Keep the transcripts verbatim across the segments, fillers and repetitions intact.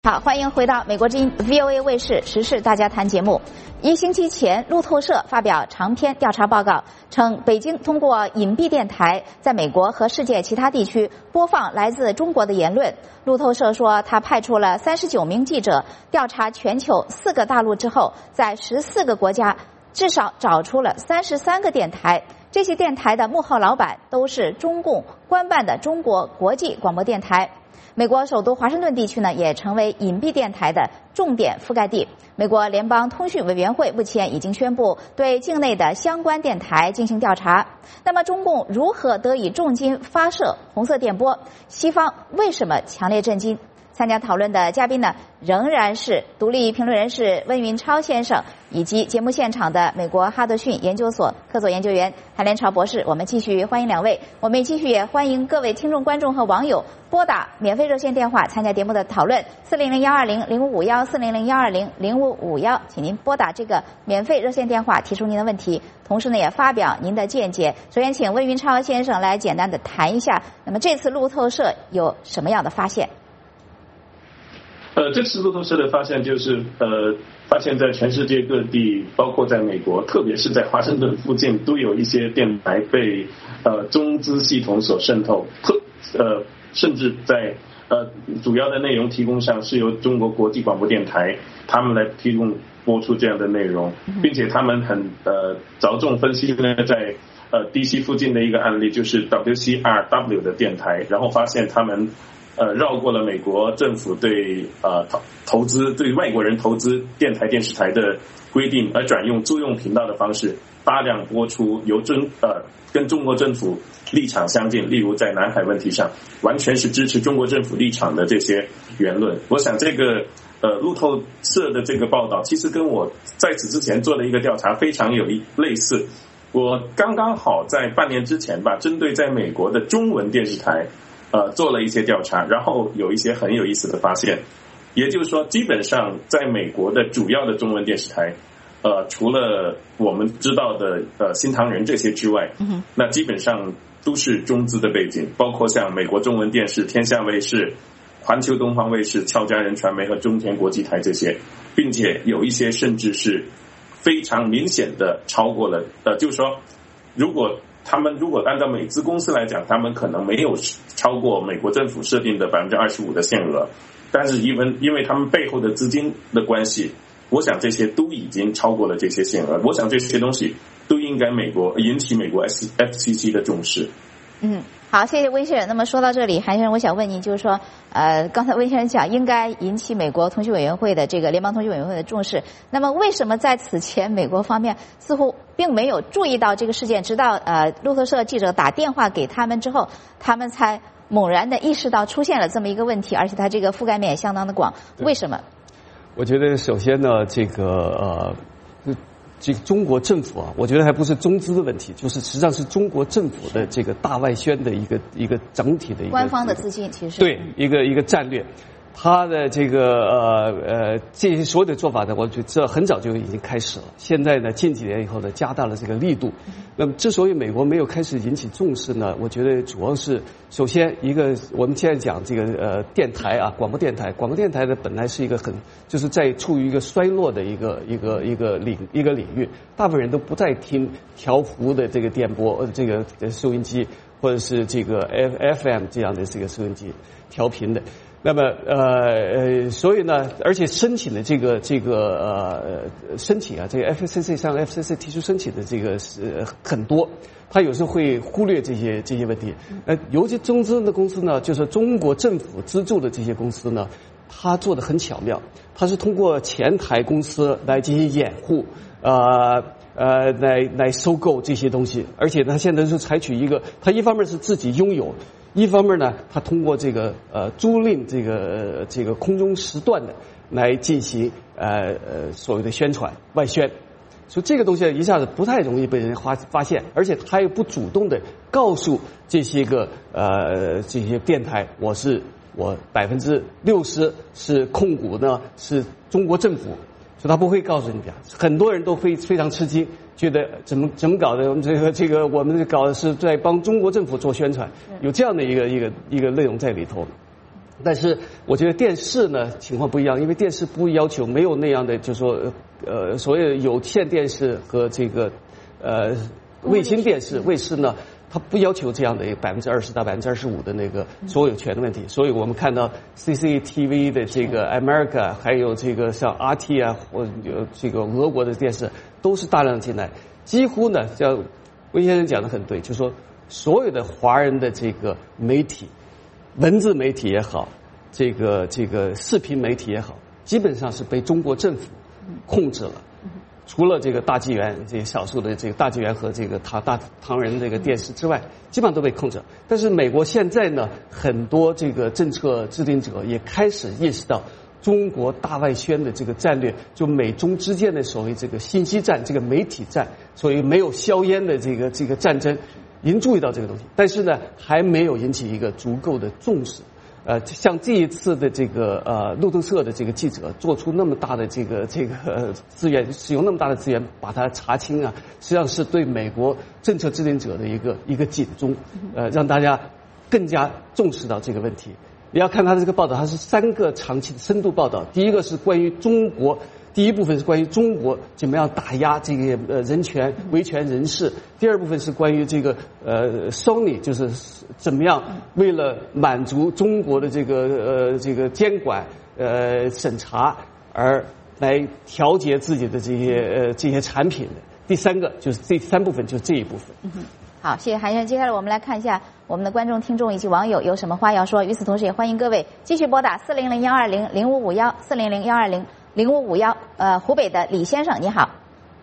好，欢迎回到美国之音 V O A 卫视时事大家谈节目。一星期前，路透社发表长篇调查报告，称北京通过隐蔽电台在美国和世界其他地区播放来自中国的言论。路透社说，他派出了三十九名记者调查全球四个大陆之后，在十四个国家至少找出了三十三个电台。这些电台的幕后老板都是中共官办的中国国际广播电台。美国首都华盛顿地区呢，也成为隐蔽电台的重点覆盖地。美国联邦通讯委员会目前已经宣布对境内的相关电台进行调查。那么，中共如何得以重金发射红色电波？西方为什么强烈震惊？参加讨论的嘉宾呢，仍然是独立评论人士温云超先生，以及节目现场的美国哈德逊研究所客座研究员韩连朝博士。我们继续欢迎两位，我们继续也欢迎各位听众、观众和网友拨打免费热线电话参加节目的讨论：四零零幺二零零五五幺，四零零幺二零零五五幺，请您拨打这个免费热线电话提出您的问题，同时呢也发表您的见解。首先，请温云超先生来简单的谈一下，那么这次路透社有什么样的发现？ 呃，这次路透社的发现就是，呃，发现在全世界各地，包括在美国，特别是在华盛顿附近，都有一些电台被呃中资系统所渗透，特呃甚至在呃主要的内容提供上是由中国国际广播电台他们来提供播出这样的内容，并且他们很呃着重分析呢，在呃 D C 附近的一个案例，就是 W C R W 的电台，然后发现他们。呃，绕过了美国政府对呃投投资对外国人投资电台电视台的规定，而转用租用频道的方式，大量播出由中呃跟中国政府立场相近，例如在南海问题上，完全是支持中国政府立场的这些言论。我想这个呃路透社的这个报道，其实跟我在此之前做的一个调查非常有一类似。我刚刚好在半年之前吧，针对在美国的中文电视台。呃，做了一些调查，然后有一些很有意思的发现，也就是说，基本上在美国的主要的中文电视台，呃，除了我们知道的呃新唐人这些之外，嗯，那基本上都是中资的背景，包括像美国中文电视、天下卫视、环球东方卫视、俏佳人传媒和中天国际台这些，并且有一些甚至是非常明显的超过了，呃，就是说，如果他们如果按照美资公司来讲，他们可能没有超过美国政府设定的百分之二十五的限额，但是因为因为他们背后的资金的关系，我想这些都已经超过了这些限额。我想这些东西都应该美国引起美国 F C C 的重视。 嗯，好，谢谢温先生。那么说到这里，韩先生，我想问您，就是说，呃，刚才温先生讲应该引起美国通讯委员会的这个联邦通讯委员会的重视。那么为什么在此前美国方面似乎并没有注意到这个事件，直到呃路透社记者打电话给他们之后，他们才猛然的意识到出现了这么一个问题，而且它这个覆盖面也相当的广。为什么？ 我觉得首先呢，这个呃。这个中国政府啊，我觉得还不是中资的问题，就是实际上是中国政府的这个大外宣的一个一个整体的一个官方的资金，其实对一个一个战略。他的这个呃呃这些所有的做法呢，我觉得这很早就已经开始了。现在呢，近几年以后呢，加大了这个力度。那么，之所以美国没有开始引起重视呢，我觉得主要是首先一个，我们现在讲这个呃电台啊，广播电台，广播电台呢本来是一个很就是在处于一个衰落的一个一个一个领一个领域，大部分人都不再听调幅的这个电波呃这个收音机或者是这个 F F M 这样的这个收音机调频的。那么呃呃，所以呢，而且申请的这个这个呃申请啊，这个 F C C 向 F C C 提出申请的这个是很多，他有时候会忽略这些这些问题。呃，尤其中资的公司呢，就是中国政府资助的这些公司呢，他做得很巧妙，他是通过前台公司来进行掩护，呃呃，来来收购这些东西，而且他现在是采取一个，他一方面是自己拥有。一方面呢，他通过这个呃租赁这个、呃、这个空中时段的来进行呃呃所谓的宣传外宣，所以这个东西一下子不太容易被人发发现，而且他又不主动的告诉这些个呃这些电台，我是我百分之六十是控股呢是中国政府，所以他不会告诉你的。很多人都非非常吃惊。觉得怎么怎么搞的？我们这个这个我们搞的是在帮中国政府做宣传，有这样的一个一个一个内容在里头。 但是我觉得电视呢情况不一样，因为电视不要求没有那样的，就是说呃所谓有线电视和这个呃卫星电视卫视呢，它不要求这样的百分之二十到百分之二十五的那个所有权的问题，所以我们看到 C C T V 的这个 America， 还有这个像 R T 啊，或有这个俄国的电视都是大量进来，几乎呢，像温先生讲的很对，就是说所有的华人的这个媒体。文字媒体也好，这个这个视频媒体也好，基本上是被中国政府控制了。除了这个大纪元这些少数的这个大纪元和这个唐大唐人这个电视之外，基本上都被控制。但是美国现在呢，很多这个政策制定者也开始意识到中国大外宣的这个战略，就美中之间的所谓这个信息战、这个媒体战，所以没有硝烟的这个这个战争。已经注意到这个东西，但是呢，还没有引起一个足够的重视。呃，像这一次的这个呃路透社的这个记者做出那么大的这个这个、呃、资源，使用那么大的资源把它查清啊，实际上是对美国政策制定者的一个一个警钟，呃，让大家更加重视到这个问题。你要看他的这个报道，它是三个长期的深度报道。第一个是关于中国。第一部分是关于中国怎么样打压这个呃人权维权人士，第二部分是关于这个呃 Sony 就是怎么样为了满足中国的这个呃这个监管呃审查而来调节自己的这些呃这些产品的。第三个就是这三部分，就是这一部分。 嗯，好，谢谢韩先生。接下来我们来看一下我们的观众、听众以及网友有什么话要说。与此同时，也欢迎各位继续拨打四零零幺二零零五五幺四零零幺二零。零五五幺，呃，湖北的李先生，你好。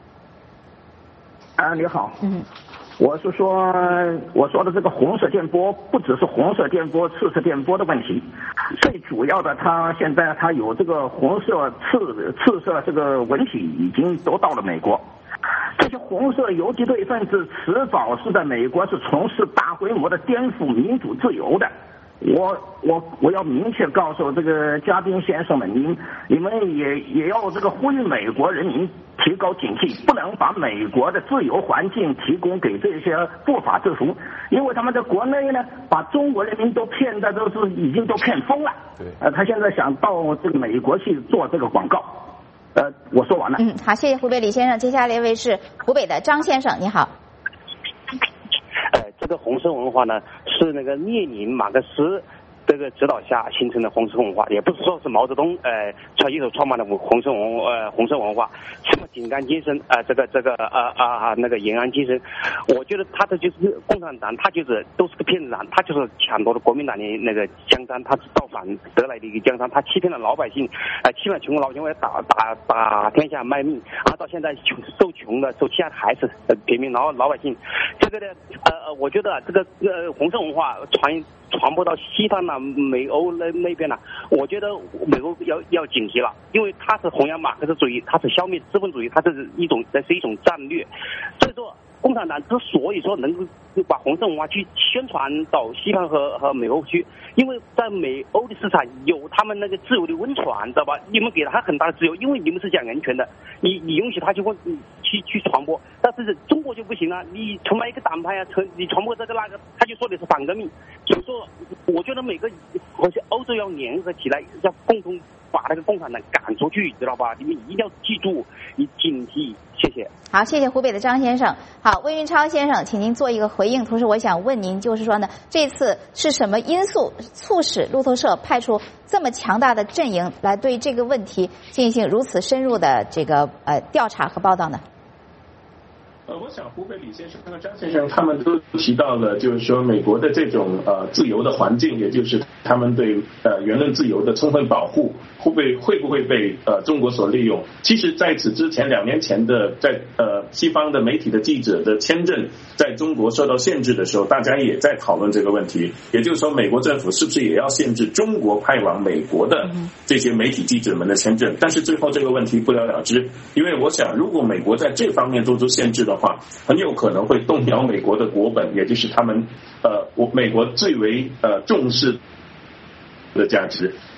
啊，你好。 嗯， 我是说，我说的这个红色电波，不只是红色电波、赤色电波的问题，最主要的，它现在它有这个红色、赤赤色这个文体已经都到了美国。这些红色游击队分子迟早是在美国是从事大规模的颠覆民主自由的。我我我要明确告诉这个嘉宾先生们，您你们也也要这个呼吁美国人民提高警惕，不能把美国的自由环境提供给这些不法之徒，因为他们在国内呢，把中国人民都骗的都是已经都骗疯了。 对， 呃，他现在想到这个美国去做这个广告。呃，我说完了。 嗯，好，谢谢湖北李先生。接下来一位是湖北的张先生，你好。 呃，这个红色文化呢，是那个列宁、马克思这个指导下形成的红色文化，也不是说是毛泽东呃创一手创办的红色文呃红色文化，什么井冈精神啊、呃，这个这个啊啊、呃、那个延安精神，我觉得他的就是共产党，他就是都是个骗子党，他就是抢夺了国民党的那个江山，他是造反得来的一个江山，他欺骗了老百姓，啊、呃，欺骗穷苦老百姓为打打打天下卖命，啊，到现在穷受穷的受欺压还是呃平民老老百姓，这个呢呃我觉得这个呃红色文化传。传播到西方了、美欧那那边了，我觉得美国要要警惕了，因为它是弘扬马克思主义，它是消灭资本主义，它这是一种这是一种战略。所以说，共产党之所以说能够把红色文化去宣传到西方和和美欧去，因为在美欧的市场有他们那个自由的温泉，知道吧？你们给了他很大的自由，因为你们是讲人权的，你你允许他去问去去传播，但是中国就不行啊！你崇拜一个党派啊，你传播这个那个，他就说的是反革命。所以说，我觉得每个好像欧洲要联合起来，要共同把那个共产党赶出去，知道吧？你们一定要记住，你警惕。谢谢。 好，谢谢湖北的张先生。好，温云超先生，请您做一个回应。同时，我想问您，就是说呢，这次是什么因素促使路透社派出这么强大的阵营来对这个问题进行如此深入的这个呃调查和报道呢？ 呃，我想湖北李先生和张先生他们都提到了，就是说美国的这种呃自由的环境，也就是他们对呃言论自由的充分保护，会不会会不会被呃中国所利用？其实在此之前，两年前的在呃西方的媒体的记者的签证在中国受到限制的时候，大家也在讨论这个问题，也就是说美国政府是不是也要限制中国派往美国的这些媒体记者们的签证？但是最后这个问题不了了之，因为我想如果美国在这方面做出限制的话，很有可能会动摇美国的国本，也就是他们呃，我美国最为呃重视的价值。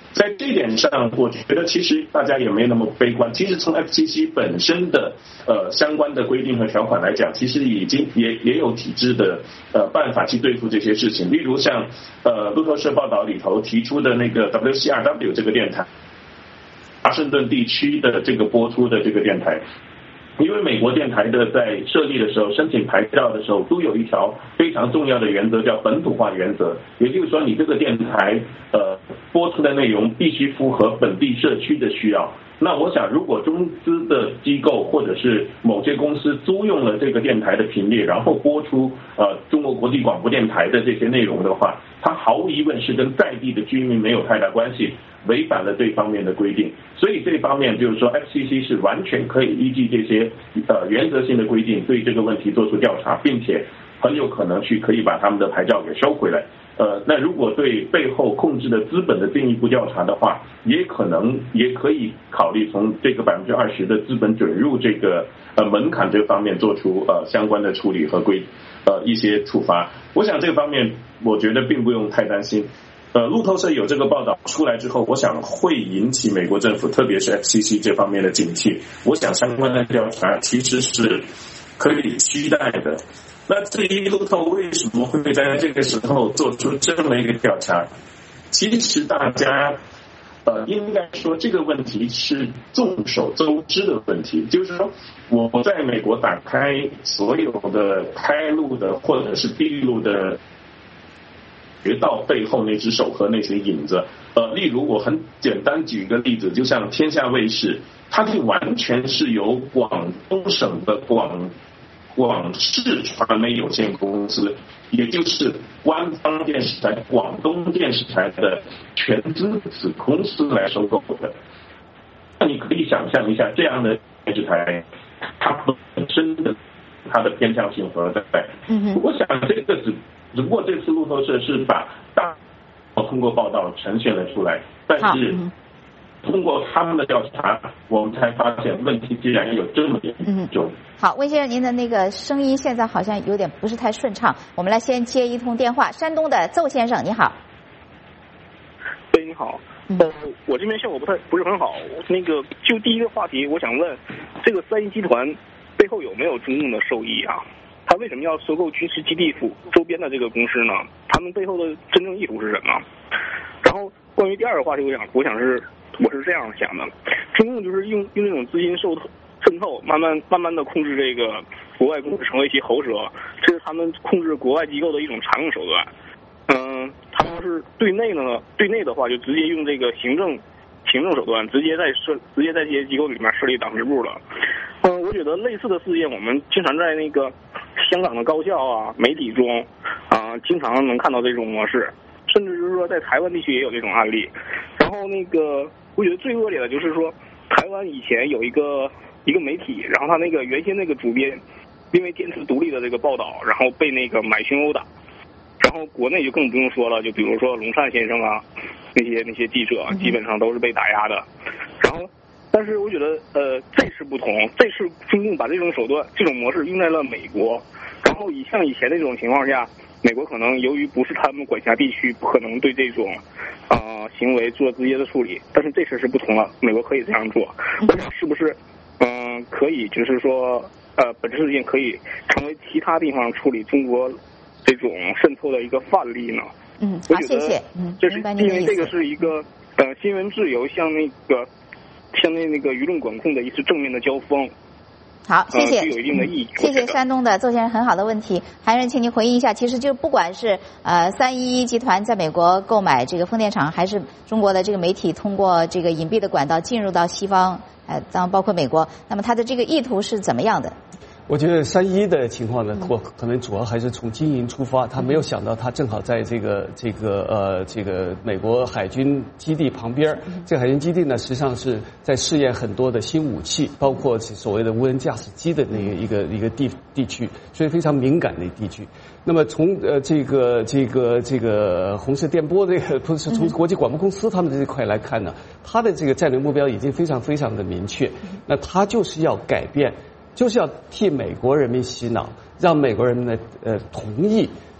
在这一点上，我觉得其实大家也没那么悲观。其实从 F C C 本身的呃相关的规定和条款来讲，其实已经也也有体制的呃办法去对付这些事情。例如像呃路透社报道里头提出的那个 W C R W 这个电台，华盛顿地区的这个播出的这个电台。因为美国电台的在设立的时候，申请牌照的时候，都有一条非常重要的原则，叫本土化原则。也就是说，你这个电台呃播出的内容必须符合本地社区的需要。那我想，如果中资的机构或者是某些公司租用了这个电台的频率，然后播出呃中国国际广播电台的这些内容的话，它毫无疑问是跟在地的居民没有太大关系，违反了这方面的规定。所以这方面就是说 ，F C C 是完全可以依据这些呃原则性的规定，对这个问题做出调查，并且很有可能去可以把他们的牌照给收回来。呃，那如果对背后控制的资本的进一步调查的话，也可能也可以考虑从这个百分之二十的资本准入这个呃门槛这方面做出呃相关的处理和规呃一些处罚。我想这个方面我觉得并不用太担心。呃，路透社有这个报道出来之后，我想会引起美国政府，特别是 F C C 这方面的警惕。我想相关的调查其实是可以期待的。那至于路透为什么会在这个时候做出这么一个调查，其实大家呃应该说这个问题是众所周知的问题，就是说我在美国打开所有的开路的或者是闭路的渠道背后那只手和那些影子，呃，例如我很简单举一个例子，就像天下卫视，它就完全是由广东省的广广视传媒有限公司，也就是官方电视台广东电视台的全资子公司来收购的。那你可以想象一下，这样的电视台，它本身的它的偏向性何在？嗯，我想这个只只不过这次路透社是把大通过报道呈现了出来，但是通过他们的调查，我们才发现问题竟然有这么严重。嗯， 好，温先生，您的那个声音现在好像有点不是太顺畅，我们来先接一通电话。山东的邹先生，你好。 喂，你好。呃，我这边效果不太不是很好。那个就第一个话题，我想问，这个三一集团背后有没有中共的受益啊？他为什么要收购军事基地附周边的这个公司呢？他们背后的真正意图是什么？然后关于第二个话题，我想我想是我是这样想的，中共就是用用这种资金受渗透，慢慢慢慢的控制这个国外公司成为其喉舌，这是他们控制国外机构的一种常用手段。嗯、呃，他们是对内呢，对内的话就直接用这个行政行政手段，直接在设直接在这些机构里面设立党支部了。嗯、呃，我觉得类似的事件，我们经常在那个香港的高校啊、媒体中啊、呃，经常能看到这种模式，甚至是说在台湾地区也有这种案例。然后那个，我觉得最恶劣的就是说，台湾以前有一个一个媒体，然后他那个原先那个主编，因为坚持独立的这个报道，然后被那个买凶殴打。然后国内就更不用说了，就比如说龙善先生啊，那些那些记者基本上都是被打压的。然后，但是我觉得呃这次不同，这次中共把这种手段、这种模式用在了美国。然后以像以前那种情况下，美国可能由于不是他们管辖地区，不可能对这种呃行为做直接的处理。但是这次是不同了，美国可以这样做。我想是不是嗯、呃、可以就是说呃本次事件可以成为其他地方处理中国这种渗透的一个范例呢？ 嗯，好，谢谢。嗯， 这是因为这个是一个呃新闻自由向那个向那那个舆论管控的一次正面的交锋。 好，谢谢。 呃、具有一定的意义。 嗯、谢谢山东的邹先生很好的问题，韩人，请您回应一下。其实就不管是呃三一一集团在美国购买这个风电场，还是中国的这个媒体通过这个隐蔽的管道进入到西方，呃，当然包括美国，那么它的这个意图是怎么样的？ 我觉得三一的情况呢，我可能主要还是从经营出发，他没有想到他正好在这个这个呃这个美国海军基地旁边，这个海军基地呢实际上是在试验很多的新武器，包括所谓的无人驾驶机的那个一个一个地地区，所以非常敏感的地区。那么从呃这个这个这个红色电波这个不是从国际广播公司他们这一块来看呢，他的这个战略目标已经非常非常的明确，那他就是要改变。就是要替美国人民洗脑，让美国人民呢呃同意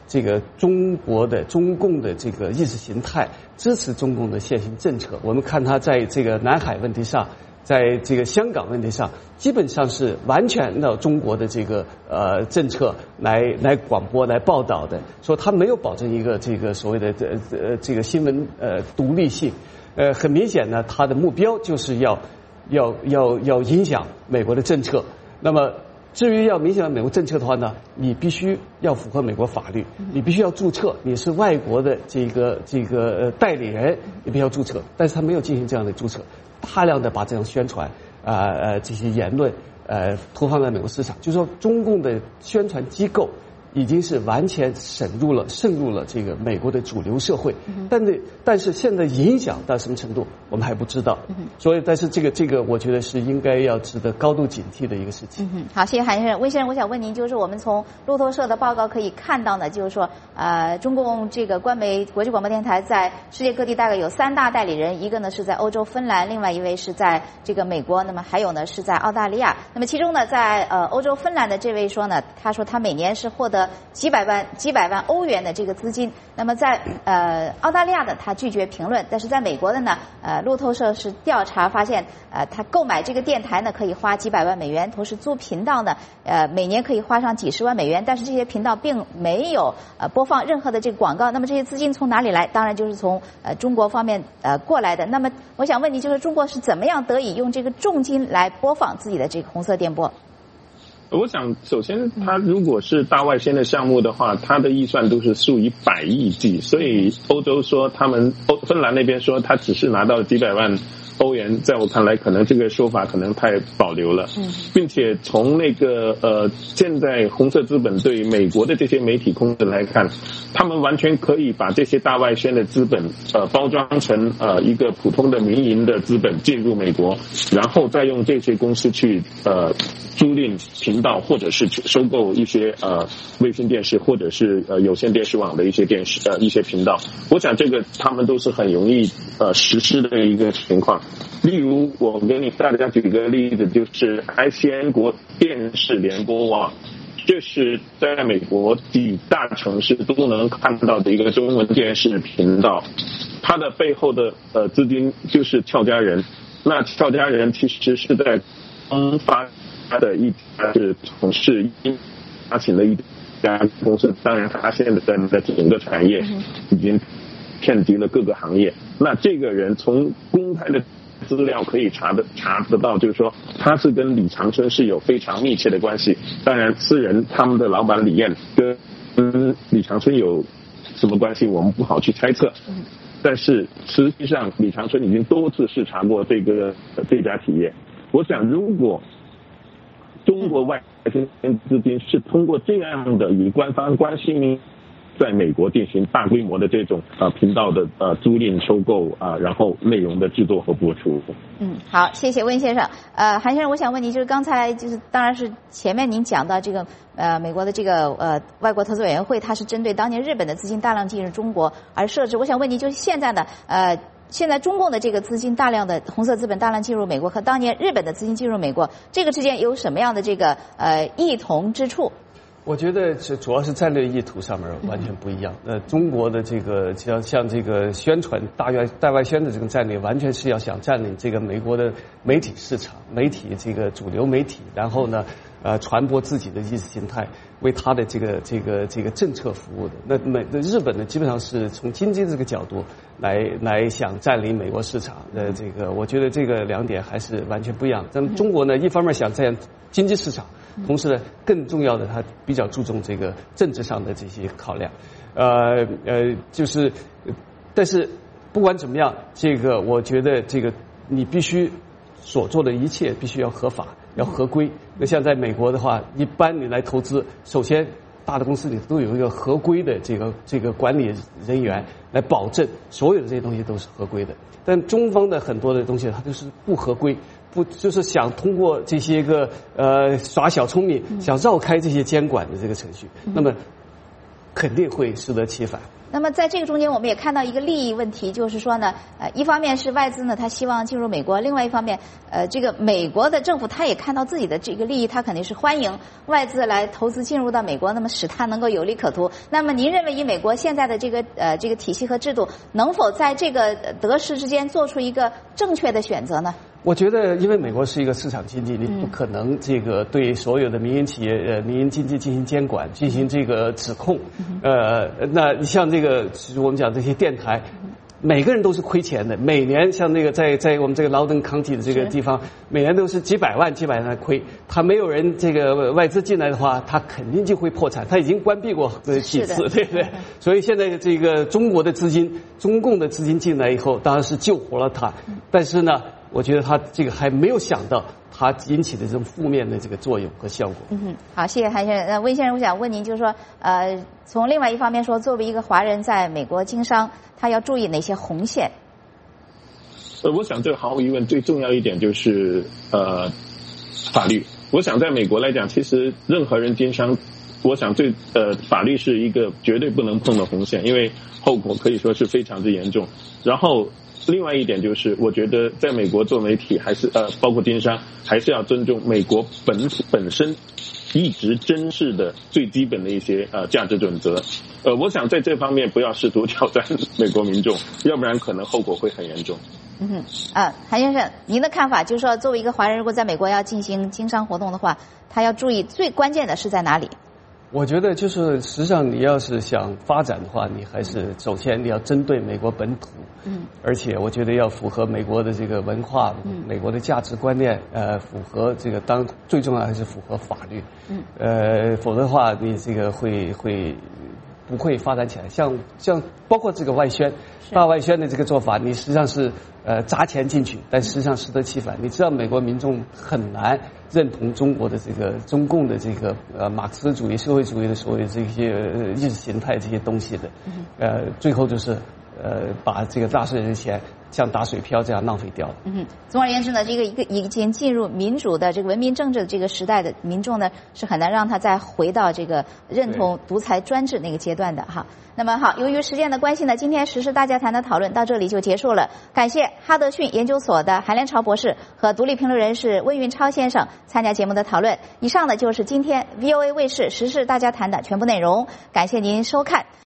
这个中国的中共的这个意识形态，支持中共的现行政策。我们看他在这个南海问题上，在这个香港问题上，基本上是完全按照中国的这个呃政策来来广播来报道的，说他没有保证一个这个所谓的呃呃这个新闻呃独立性。呃，很明显呢，他的目标就是要要要要影响美国的政策。那么至于要影响美国政策的话呢，你必须要符合美国法律，你必须要注册，你是外国的这个这个呃代理人，你必须要注册。但是他没有进行这样的注册，大量的把这样宣传啊 呃, 呃这些言论呃投放在美国市场，就是说中共的宣传机构已经是完全渗入了渗入了这个美国的主流社会，嗯、但是但是现在影响到什么程度我们还不知道，嗯、所以但是这个这个我觉得是应该要值得高度警惕的一个事情。 嗯、好，谢谢韩先生。温先生，我想问您，就是我们从路透社的报告可以看到呢，就是说呃中共这个官媒国际广播电台在世界各地大概有三大代理人，一个呢是在欧洲芬兰，另外一位是在这个美国，那么还有呢是在澳大利亚。那么其中呢在呃欧洲芬兰的这位说呢，他说他每年是获得几百万几百万欧元的这个资金。那么在呃澳大利亚的他拒绝评论，但是在美国的呢，呃路透社是调查发现，呃他购买这个电台呢可以花几百万美元，同时租频道呢，呃每年可以花上几十万美元，但是这些频道并没有呃播放任何的这个广告。那么这些资金从哪里来？当然就是从呃中国方面呃过来的。那么我想问你，就是中国是怎么样得以用这个重金来播放自己的这个红色电波？ 我想，首先，它如果是大外宣的项目的话，它的预算都是数以百亿计，所以欧洲说他们欧芬兰那边说他只是拿到了几百万欧元，在我看来，可能这个说法可能太保留了，并且从那个呃，现在红色资本对美国的这些媒体公司来看，他们完全可以把这些大外宣的资本呃包装成呃一个普通的民营的资本进入美国，然后再用这些公司去呃租赁频道，或者是去收购一些呃卫星电视或者是呃有线电视网的一些电视呃一些频道。我想这个他们都是很容易呃实施的一个情况。例如，我给你大家举个例子，就是 I C N 国电视联播网，这是在美国几大城市都能看到的一个中文电视频道。它的背后的呃资金就是俏佳人。那俏佳人其实是在东发的一家是从事发行的一家公司，当然它现在的整个产业已经遍及了各个行业。那这个人从公开的资料可以查得查得到，就是说他是跟李长春是有非常密切的关系。当然，私人他们的老板李燕跟跟李长春有什么关系，我们不好去猜测。但是实际上，李长春已经多次视察过这个这家企业。我想，如果中国外宣资金是通过这样的与官方关系在美国进行大规模的这种呃频道的呃租赁收购啊、呃，然后内容的制作和播出。 嗯，好，谢谢温先生。呃，韩先生，我想问您，就是刚才就是当然是前面您讲到这个呃美国的这个呃外国投资委员会，它是针对当年日本的资金大量进入中国而设置。我想问您，就是现在呢呃。现在中共的这个资金大量的红色资本大量进入美国，和当年日本的资金进入美国，这个之间有什么样的这个呃异同之处？ 我觉得这主要是战略意图上面完全不一样。呃，中国的这个像像这个宣传大外大外宣的这个战略，完全是要想占领这个美国的媒体市场，媒体这个主流媒体，然后呢，呃，传播自己的意识形态，为他的这个这个这个政策服务的。那美那日本呢，基本上是从经济这个角度来来想占领美国市场的这个，我觉得这个两点还是完全不一样。咱们中国呢，一方面想占经济市场，同时呢，更重要的，它比较注重这个政治上的这些考量，呃呃，就是，但是不管怎么样，这个我觉得这个你必须所做的一切必须要合法，要合规。那像在美国的话，一般你来投资，首先大的公司里都有一个合规的这个这个管理人员来保证所有的这些东西都是合规的。但中方的很多的东西，它都是不合规。不就是想通过这些个呃耍小聪明，想绕开这些监管的这个程序，那么肯定会适得其反。 那么在这个中间，我们也看到一个利益问题，就是说呢，呃，一方面是外资呢，他希望进入美国；另外一方面，呃，这个美国的政府他也看到自己的这个利益，他肯定是欢迎外资来投资进入到美国，那么使他能够有利可图。那么您认为以美国现在的这个呃这个体系和制度，能否在这个得失之间做出一个正确的选择呢？ 我觉得，因为美国是一个市场经济，你不可能这个对所有的民营企业、呃民营经济进行监管、进行这个指控。呃，那像这个我们讲这些电台，每个人都是亏钱的。每年像那个在在我们这个劳登康体的这个地方，每年都是几百万、几百万亏。他没有人这个外资进来的话，他肯定就会破产。他已经关闭过呃几次，对不对？所以现在这个中国的资金、中共的资金进来以后，当然是救活了他。但是呢，我觉得他这个还没有想到它引起的这种负面的这个作用和效果。 嗯哼，好，谢谢韩先生。那温先生，我想问您，就是说，呃，从另外一方面说，作为一个华人在美国经商，他要注意哪些红线？ 呃，我想这毫无疑问最重要一点就是呃法律。我想在美国来讲，其实任何人经商，我想最呃法律是一个绝对不能碰的红线，因为后果可以说是非常之严重。然后另外一点就是，我觉得在美国做媒体还是呃，包括经商，还是要尊重美国本本身一直珍视的最基本的一些呃价值准则。呃，我想在这方面不要试图挑战美国民众，要不然可能后果会很严重。 嗯哼，啊，韩先生，您的看法就是说，作为一个华人，如果在美国要进行经商活动的话，他要注意最关键的是在哪里？ 我觉得就是，实际上你要是想发展的话，你还是首先你要针对美国本土，嗯，而且我觉得要符合美国的这个文化、嗯、美国的价值观念，呃，符合这个当最重要还是符合法律，嗯，呃，否则的话你这个会会不会发展起来。像像包括这个外宣、大外宣的这个做法，你实际上是呃砸钱进去，但实际上适得其反。你知道美国民众很难认同中国的这个中共的这个呃马克思主义、社会主义的所谓这些呃意识形态这些东西的，呃，最后就是呃把这个纳税人钱像打水漂这样浪费掉了。 嗯，总而言之呢，这个一个已经进入民主的这个文明政治的这个时代的民众呢，是很难让他再回到这个认同独裁专制那个阶段的哈。那么好，由于时间的关系呢，今天时事大家谈的讨论到这里就结束了。感谢哈德逊研究所的韩连朝博士和独立评论人士温云超先生参加节目的讨论。以上呢就是今天 V O A 卫视时事大家谈的全部内容，感谢您收看。